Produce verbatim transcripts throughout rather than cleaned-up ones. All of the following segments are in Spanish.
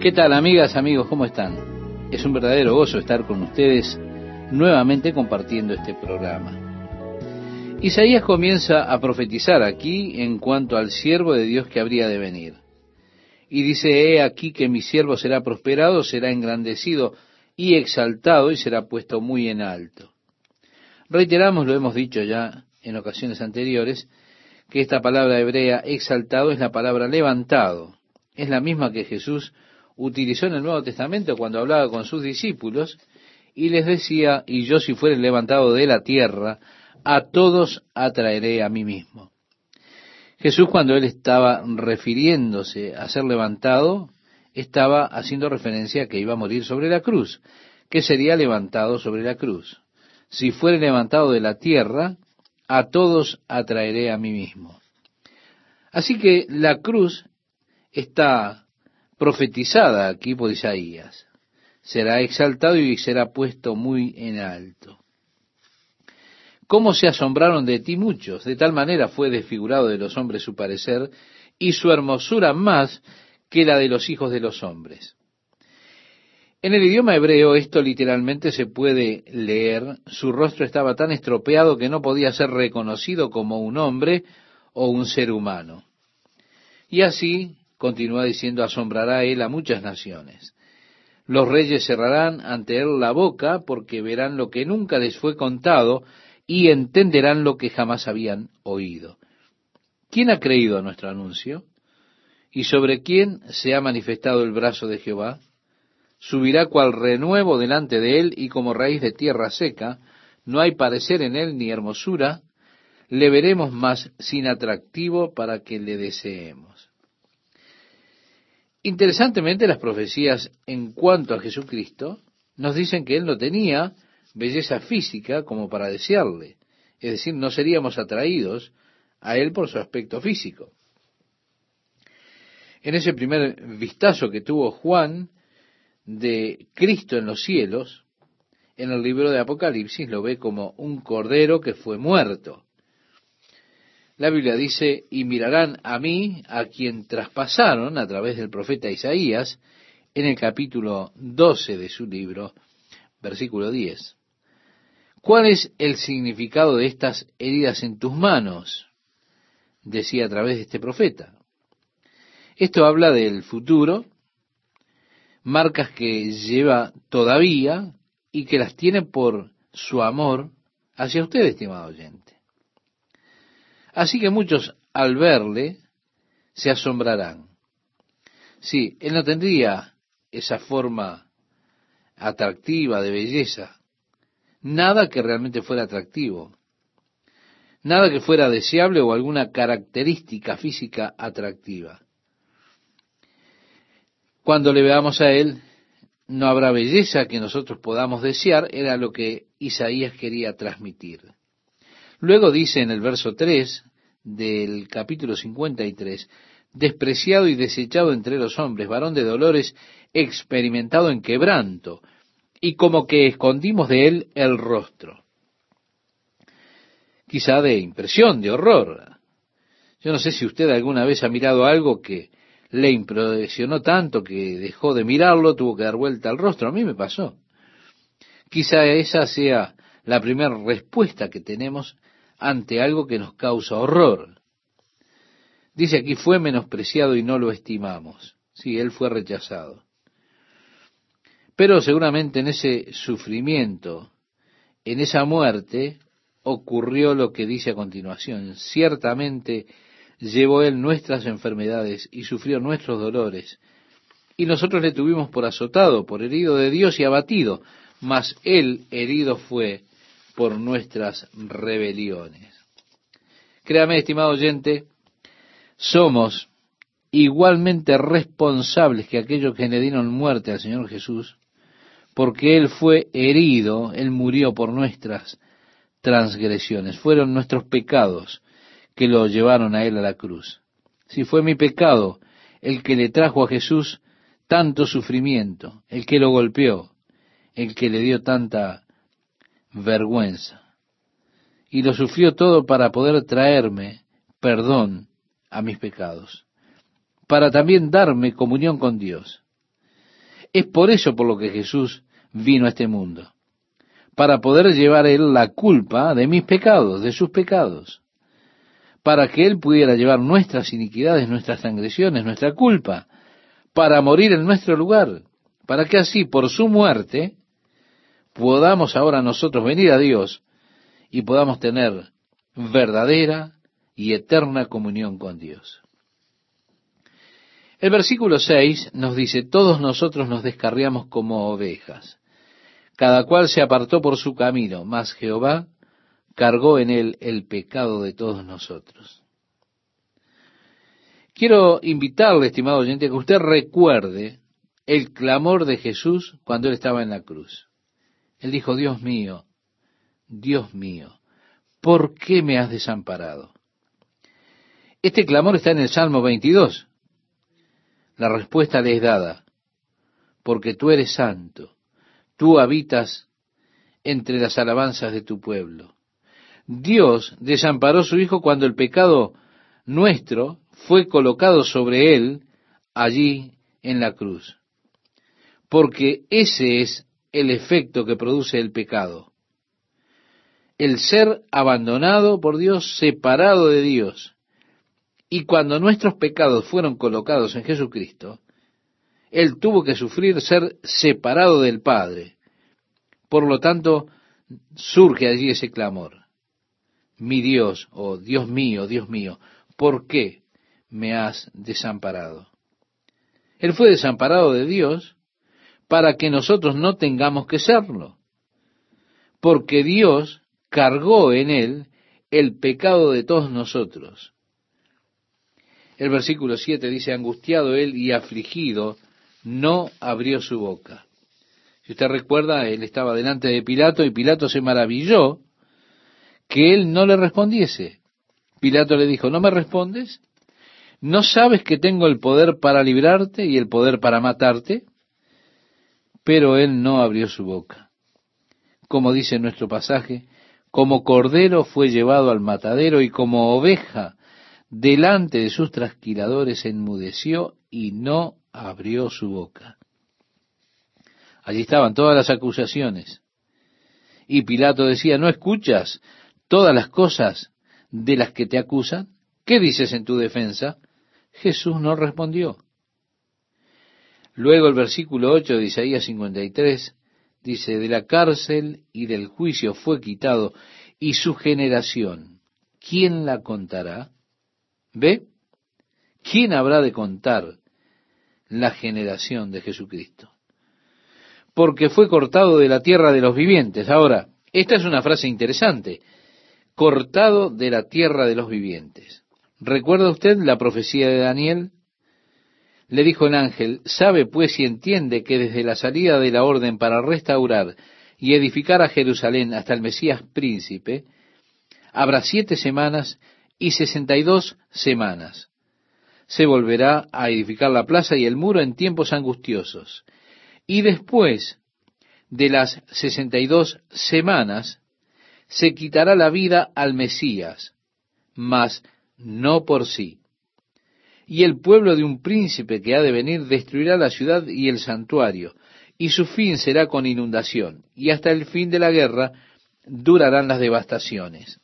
¿Qué tal, amigas, amigos? ¿Cómo están? Es un verdadero gozo estar con ustedes nuevamente compartiendo este programa. Isaías comienza a profetizar aquí en cuanto al siervo de Dios que habría de venir. Y dice, he aquí que mi siervo será prosperado, será engrandecido y exaltado y será puesto muy en alto. Reiteramos, lo hemos dicho ya en ocasiones anteriores, que esta palabra hebrea exaltado es la palabra levantado. Es la misma que Jesús utilizó en el Nuevo Testamento cuando hablaba con sus discípulos y les decía, y yo si fuere levantado de la tierra, a todos atraeré a mí mismo. Jesús, cuando él estaba refiriéndose a ser levantado, estaba haciendo referencia a que iba a morir sobre la cruz, que sería levantado sobre la cruz. Si fuere levantado de la tierra, a todos atraeré a mí mismo. Así que la cruz está profetizada aquí por Isaías. Será exaltado y será puesto muy en alto. ¿Cómo se asombraron de ti muchos? De tal manera fue desfigurado de los hombres su parecer, y su hermosura más que la de los hijos de los hombres. En el idioma hebreo esto literalmente se puede leer, su rostro estaba tan estropeado que no podía ser reconocido como un hombre o un ser humano. Y así continúa diciendo, asombrará él a muchas naciones. Los reyes cerrarán ante él la boca porque verán lo que nunca les fue contado y entenderán lo que jamás habían oído. ¿Quién ha creído a nuestro anuncio? ¿Y sobre quién se ha manifestado el brazo de Jehová? Subirá cual renuevo delante de él y como raíz de tierra seca, no hay parecer en él ni hermosura, le veremos más sin atractivo para que le deseemos. Interesantemente, las profecías en cuanto a Jesucristo nos dicen que él no tenía belleza física como para desearle. Es decir, no seríamos atraídos a él por su aspecto físico. En ese primer vistazo que tuvo Juan de Cristo en los cielos, en el libro de Apocalipsis lo ve como un cordero que fue muerto. La Biblia dice, y mirarán a mí, a quien traspasaron a través del profeta Isaías, en el capítulo doce de su libro, versículo diez. ¿Cuál es el significado de estas heridas en tus manos? Decía a través de este profeta. Esto habla del futuro, marcas que lleva todavía y que las tiene por su amor hacia usted, estimado oyente. Así que muchos al verle se asombrarán. Sí, él no tendría esa forma atractiva de belleza, nada que realmente fuera atractivo, nada que fuera deseable o alguna característica física atractiva. Cuando le veamos a él, no habrá belleza que nosotros podamos desear, era lo que Isaías quería transmitir. Luego dice en el verso tres del capítulo cincuenta y tres, despreciado y desechado entre los hombres, varón de dolores, experimentado en quebranto, y como que escondimos de él el rostro. Quizá de impresión, de horror. Yo no sé si usted alguna vez ha mirado algo que le impresionó tanto que dejó de mirarlo, tuvo que dar vuelta al rostro. A mí me pasó. Quizá esa sea la primera respuesta que tenemos ante algo que nos causa horror. Dice aquí, fue menospreciado y no lo estimamos. Sí, él fue rechazado. Pero seguramente en ese sufrimiento, en esa muerte, ocurrió lo que dice a continuación. Ciertamente llevó él nuestras enfermedades y sufrió nuestros dolores. Y nosotros le tuvimos por azotado, por herido de Dios y abatido, mas él herido fue por nuestras rebeliones. Créame, estimado oyente, somos igualmente responsables que aquellos que le dieron muerte al Señor Jesús, porque él fue herido, él murió por nuestras transgresiones, fueron nuestros pecados que lo llevaron a él a la cruz. Si fue mi pecado el que le trajo a Jesús tanto sufrimiento, el que lo golpeó, el que le dio tanta vergüenza. Y lo sufrió todo para poder traerme perdón a mis pecados, para también darme comunión con Dios. Es por eso por lo que Jesús vino a este mundo, para poder llevar Él la culpa de mis pecados, de sus pecados, para que Él pudiera llevar nuestras iniquidades, nuestras transgresiones, nuestra culpa, para morir en nuestro lugar, para que así, por su muerte, podamos ahora nosotros venir a Dios y podamos tener verdadera y eterna comunión con Dios. El versículo seis nos dice, todos nosotros nos descarriamos como ovejas, cada cual se apartó por su camino, mas Jehová cargó en él el pecado de todos nosotros. Quiero invitarle, estimado oyente, que usted recuerde el clamor de Jesús cuando Él estaba en la cruz. Él dijo, Dios mío, Dios mío, ¿por qué me has desamparado? Este clamor está en el Salmo veintidós. La respuesta le es dada, porque tú eres santo, tú habitas entre las alabanzas de tu pueblo. Dios desamparó a su Hijo cuando el pecado nuestro fue colocado sobre Él allí en la cruz. Porque ese es el efecto que produce el pecado. El ser abandonado por Dios, separado de Dios. Y cuando nuestros pecados fueron colocados en Jesucristo, Él tuvo que sufrir ser separado del Padre. Por lo tanto, surge allí ese clamor. Mi Dios, oh Dios mío, Dios mío, ¿por qué me has desamparado? Él fue desamparado de Dios para que nosotros no tengamos que serlo. Porque Dios cargó en Él el pecado de todos nosotros. El versículo siete dice, angustiado Él y afligido, no abrió su boca. Si usted recuerda, Él estaba delante de Pilato y Pilato se maravilló que Él no le respondiese. Pilato le dijo, ¿no me respondes? ¿No sabes que tengo el poder para librarte y el poder para matarte? Pero Él no abrió su boca. Como dice nuestro pasaje, como cordero fue llevado al matadero y como oveja delante de sus trasquiladores enmudeció y no abrió su boca. Allí estaban todas las acusaciones. Y Pilato decía, ¿no escuchas todas las cosas de las que te acusan? ¿Qué dices en tu defensa? Jesús no respondió. Luego el versículo ocho de Isaías cincuenta y tres dice, de la cárcel y del juicio fue quitado, y su generación, ¿quién la contará? ¿Ve? ¿Quién habrá de contar la generación de Jesucristo? Porque fue cortado de la tierra de los vivientes. Ahora, esta es una frase interesante. Cortado de la tierra de los vivientes. ¿Recuerda usted la profecía de Daniel? Le dijo el ángel, sabe pues y entiende que desde la salida de la orden para restaurar y edificar a Jerusalén hasta el Mesías príncipe, habrá siete semanas y sesenta y dos semanas. Se volverá a edificar la plaza y el muro en tiempos angustiosos. Y después de las sesenta y dos semanas, se quitará la vida al Mesías, mas no por sí. Y el pueblo de un príncipe que ha de venir destruirá la ciudad y el santuario, y su fin será con inundación, y hasta el fin de la guerra durarán las devastaciones.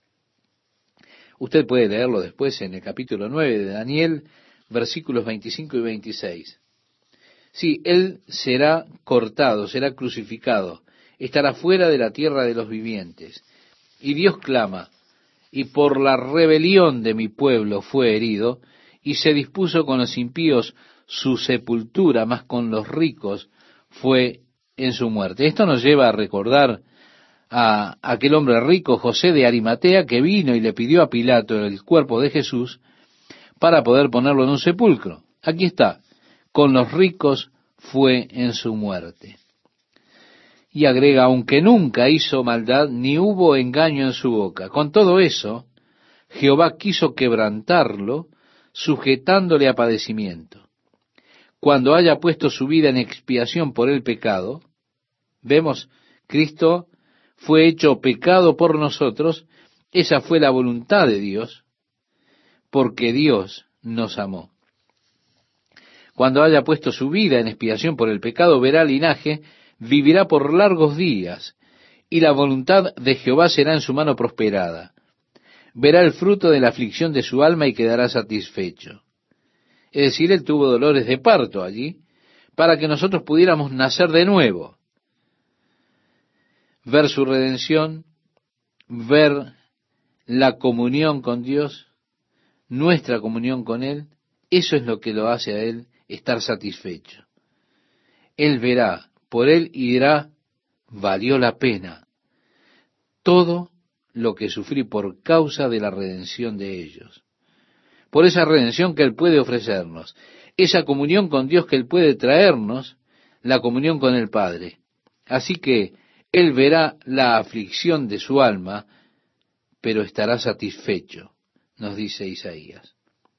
Usted puede leerlo después en el capítulo nueve de Daniel, versículos veinticinco y veintiséis. Sí, él será cortado, será crucificado, estará fuera de la tierra de los vivientes. Y Dios clama, y por la rebelión de mi pueblo fue herido, y se dispuso con los impíos su sepultura, mas con los ricos fue en su muerte. Esto nos lleva a recordar a aquel hombre rico, José de Arimatea, que vino y le pidió a Pilato el cuerpo de Jesús para poder ponerlo en un sepulcro. Aquí está, con los ricos fue en su muerte. Y agrega, aunque nunca hizo maldad, ni hubo engaño en su boca. Con todo eso, Jehová quiso quebrantarlo, sujetándole a padecimiento. Cuando haya puesto su vida en expiación por el pecado, vemos, Cristo fue hecho pecado por nosotros, esa fue la voluntad de Dios, porque Dios nos amó. Cuando haya puesto su vida en expiación por el pecado, verá linaje, vivirá por largos días, y la voluntad de Jehová será en su mano prosperada. Verá el fruto de la aflicción de su alma y quedará satisfecho. Es decir, él tuvo dolores de parto allí, para que nosotros pudiéramos nacer de nuevo. Ver su redención, ver la comunión con Dios, nuestra comunión con Él, eso es lo que lo hace a Él estar satisfecho. Él verá por Él y dirá, valió la pena todo lo que sufrí por causa de la redención de ellos. Por esa redención que Él puede ofrecernos, esa comunión con Dios que Él puede traernos, la comunión con el Padre. Así que Él verá la aflicción de su alma, pero estará satisfecho, nos dice Isaías.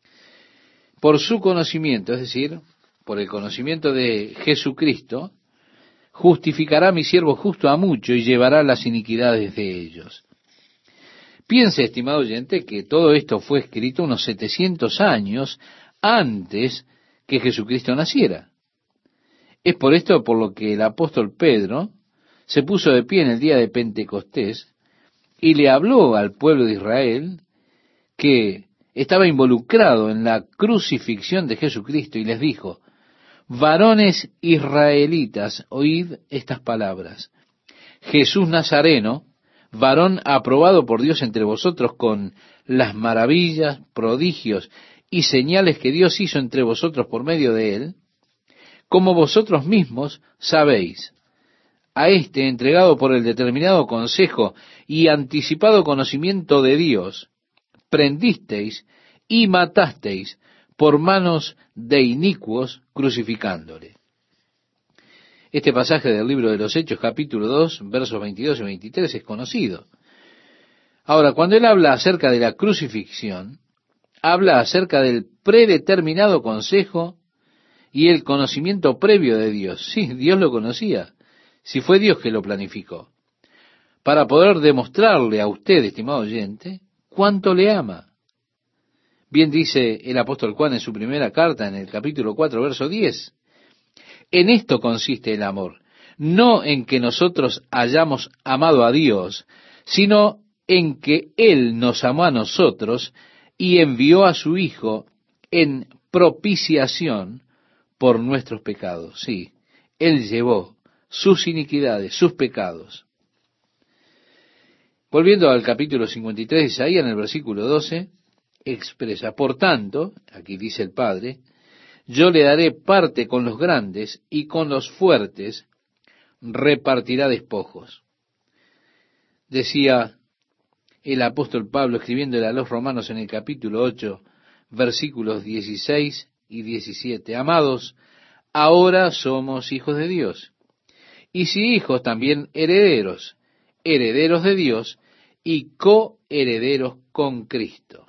Por su conocimiento, es decir, por el conocimiento de Jesucristo, justificará a mi siervo justo a mucho y llevará las iniquidades de ellos. Piense, estimado oyente, que todo esto fue escrito unos setecientos años antes que Jesucristo naciera. Es por esto por lo que el apóstol Pedro se puso de pie en el día de Pentecostés y le habló al pueblo de Israel que estaba involucrado en la crucifixión de Jesucristo y les dijo, varones israelitas, oíd estas palabras. Jesús Nazareno, varón aprobado por Dios entre vosotros con las maravillas, prodigios y señales que Dios hizo entre vosotros por medio de él, como vosotros mismos sabéis. A éste, entregado por el determinado consejo y anticipado conocimiento de Dios, prendisteis y matasteis por manos de inicuos, crucificándole. Este pasaje del libro de los Hechos, capítulo dos, versos veintidós y veintitrés, es conocido. Ahora, cuando él habla acerca de la crucifixión, habla acerca del predeterminado consejo y el conocimiento previo de Dios. Sí, Dios lo conocía. Si fue Dios que lo planificó, para poder demostrarle a usted, estimado oyente, cuánto le ama. Bien dice el apóstol Juan en su primera carta, en el capítulo cuatro, verso diez, en esto consiste el amor, no en que nosotros hayamos amado a Dios, sino en que Él nos amó a nosotros y envió a su Hijo en propiciación por nuestros pecados. Sí, Él llevó sus iniquidades, sus pecados. Volviendo al capítulo cincuenta y tres de Isaías, en el versículo doce, expresa, por tanto, aquí dice el Padre, yo le daré parte con los grandes y con los fuertes repartirá despojos. Decía el apóstol Pablo escribiéndole a los romanos en el capítulo ocho, versículos dieciséis y diecisiete, amados, ahora somos hijos de Dios. Y si hijos, también herederos, herederos de Dios y coherederos con Cristo.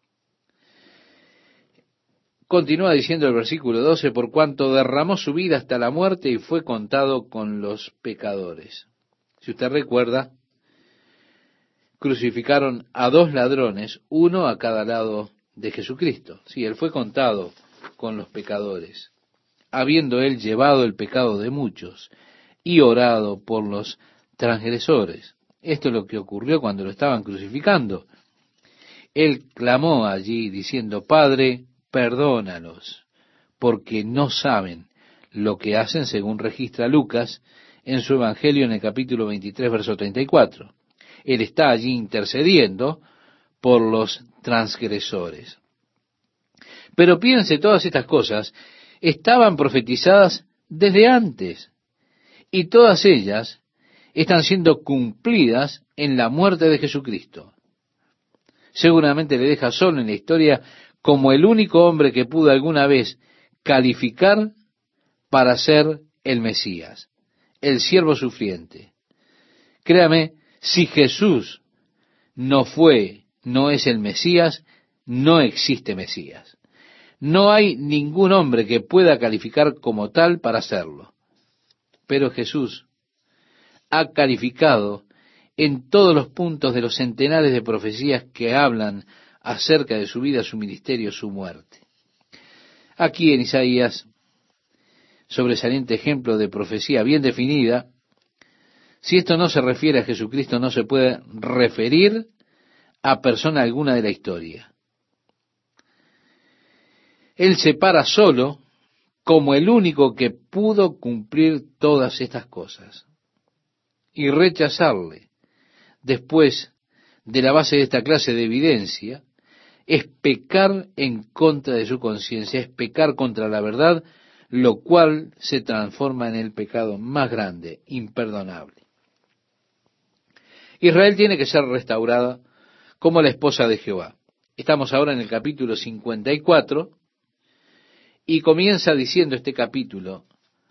Continúa diciendo el versículo doce, por cuanto derramó su vida hasta la muerte y fue contado con los pecadores. Si usted recuerda, crucificaron a dos ladrones, uno a cada lado de Jesucristo. Sí, él fue contado con los pecadores, habiendo él llevado el pecado de muchos y orado por los transgresores. Esto es lo que ocurrió cuando lo estaban crucificando. Él clamó allí diciendo, Padre, perdónalos, porque no saben lo que hacen, según registra Lucas en su Evangelio en el capítulo veintitrés, verso treinta y cuatro. Él está allí intercediendo por los transgresores. Pero piense, todas estas cosas estaban profetizadas desde antes, y todas ellas están siendo cumplidas en la muerte de Jesucristo. Seguramente le deja solo en la historia como el único hombre que pudo alguna vez calificar para ser el Mesías, el siervo sufriente. Créame, si Jesús no fue, no es el Mesías, no existe Mesías. No hay ningún hombre que pueda calificar como tal para serlo. Pero Jesús ha calificado en todos los puntos de los centenares de profecías que hablan acerca de su vida, su ministerio, su muerte. Aquí en Isaías sobresaliente ejemplo de profecía bien definida, si esto no se refiere a Jesucristo, no se puede referir a persona alguna de la historia. Él se para solo como el único que pudo cumplir todas estas cosas. Y rechazarle, después de la base de esta clase de evidencia, es pecar en contra de su conciencia, es pecar contra la verdad, lo cual se transforma en el pecado más grande, imperdonable. Israel tiene que ser restaurada como la esposa de Jehová. Estamos ahora en el capítulo cincuenta y cuatro, y comienza diciendo este capítulo: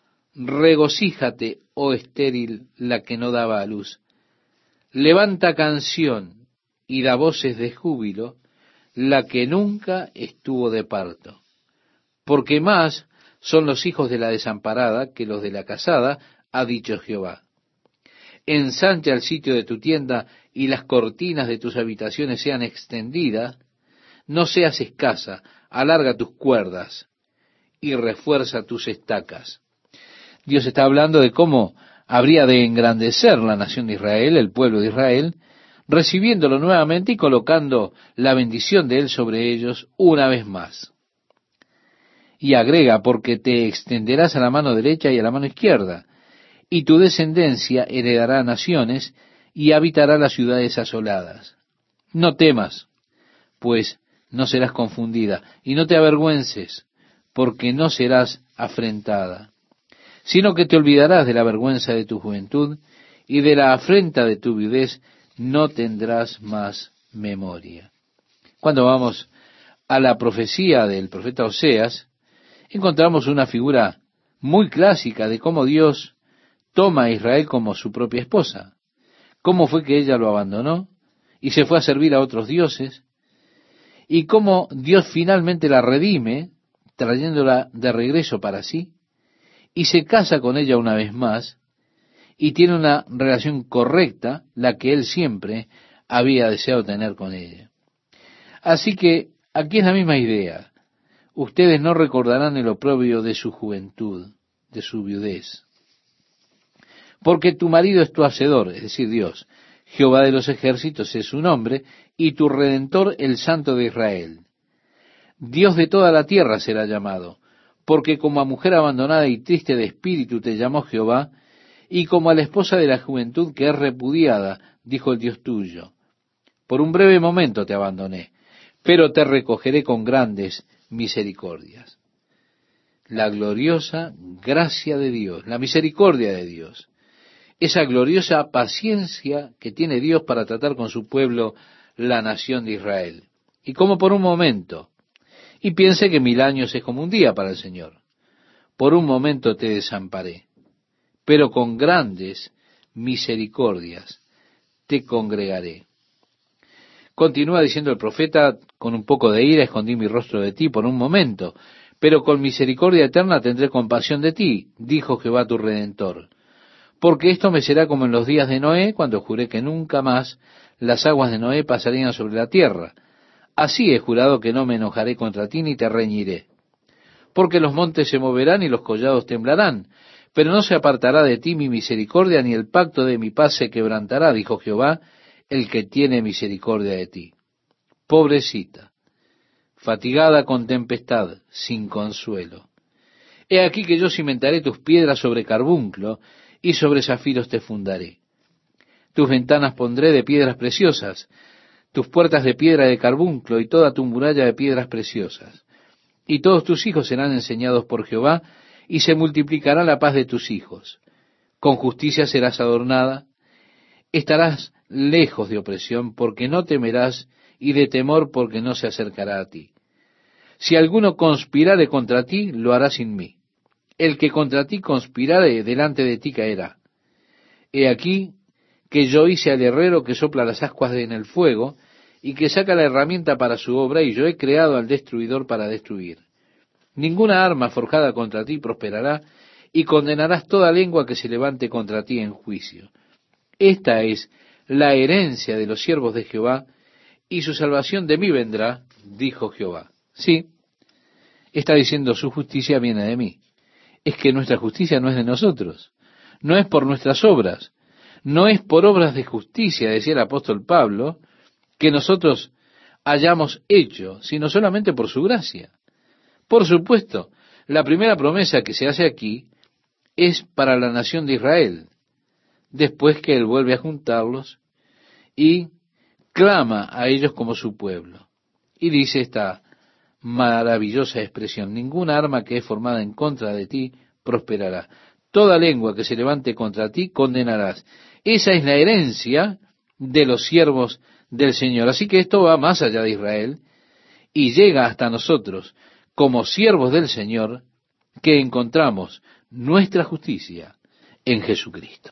regocíjate, oh estéril, la que no daba a luz. Levanta canción y da voces de júbilo, la que nunca estuvo de parto. Porque más son los hijos de la desamparada que los de la casada, ha dicho Jehová. Ensancha el sitio de tu tienda y las cortinas de tus habitaciones sean extendidas, no seas escasa, alarga tus cuerdas y refuerza tus estacas. Dios está hablando de cómo habría de engrandecer la nación de Israel, el pueblo de Israel, recibiéndolo nuevamente y colocando la bendición de él sobre ellos una vez más. Y agrega: porque te extenderás a la mano derecha y a la mano izquierda, y tu descendencia heredará naciones y habitará las ciudades asoladas. No temas, pues no serás confundida, y no te avergüences, porque no serás afrentada, sino que te olvidarás de la vergüenza de tu juventud, y de la afrenta de tu viudez no tendrás más memoria. Cuando vamos a la profecía del profeta Oseas, encontramos una figura muy clásica de cómo Dios toma a Israel como su propia esposa. Cómo fue que ella lo abandonó y se fue a servir a otros dioses, y cómo Dios finalmente la redime, trayéndola de regreso para sí, y se casa con ella una vez más, y tiene una relación correcta, la que él siempre había deseado tener con ella. Así que aquí es la misma idea. Ustedes no recordarán el oprobio de su juventud, de su viudez. Porque tu marido es tu hacedor, es decir, Dios. Jehová de los ejércitos es su nombre, y tu Redentor el Santo de Israel. Dios de toda la tierra será llamado, porque como a mujer abandonada y triste de espíritu te llamó Jehová, y como a la esposa de la juventud que es repudiada, dijo el Dios tuyo. Por un breve momento te abandoné, pero te recogeré con grandes misericordias. La gloriosa gracia de Dios, la misericordia de Dios, esa gloriosa paciencia que tiene Dios para tratar con su pueblo, la nación de Israel. Y como por un momento, y piense que mil años es como un día para el Señor, por un momento te desamparé, pero con grandes misericordias te congregaré. Continúa diciendo el profeta: con un poco de ira escondí mi rostro de ti por un momento, pero con misericordia eterna tendré compasión de ti, dijo Jehová tu Redentor. Porque esto me será como en los días de Noé, cuando juré que nunca más las aguas de Noé pasarían sobre la tierra. Así he jurado que no me enojaré contra ti ni te reñiré. Porque los montes se moverán y los collados temblarán, pero no se apartará de ti mi misericordia, ni el pacto de mi paz se quebrantará, dijo Jehová, el que tiene misericordia de ti. Pobrecita, fatigada con tempestad, sin consuelo. He aquí que yo cimentaré tus piedras sobre carbunclo, y sobre zafiros te fundaré. Tus ventanas pondré de piedras preciosas, tus puertas de piedra de carbunclo, y toda tu muralla de piedras preciosas. Y todos tus hijos serán enseñados por Jehová, y se multiplicará la paz de tus hijos. Con justicia serás adornada, estarás lejos de opresión, porque no temerás, y de temor, porque no se acercará a ti. Si alguno conspirare contra ti, lo hará sin mí. El que contra ti conspirare, delante de ti caerá. He aquí que yo hice al herrero que sopla las ascuas en el fuego, y que saca la herramienta para su obra, y yo he creado al destruidor para destruir. Ninguna arma forjada contra ti prosperará, y condenarás toda lengua que se levante contra ti en juicio. Esta es la herencia de los siervos de Jehová, y su salvación de mí vendrá, dijo Jehová. Sí, está diciendo: su justicia viene de mí. es que nuestra justicia no es de nosotros, no es por nuestras obras, no es por obras de justicia, decía el apóstol Pablo, que nosotros hayamos hecho, sino solamente por su gracia. Por supuesto, la primera promesa que se hace aquí es para la nación de Israel, después que Él vuelve a juntarlos y clama a ellos como su pueblo. Y dice esta maravillosa expresión: ninguna arma que es formada en contra de ti prosperará. Toda lengua que se levante contra ti condenarás. Esa es la herencia de los siervos del Señor. Así que esto va más allá de Israel y llega hasta nosotros como siervos del Señor, que encontramos nuestra justicia en Jesucristo.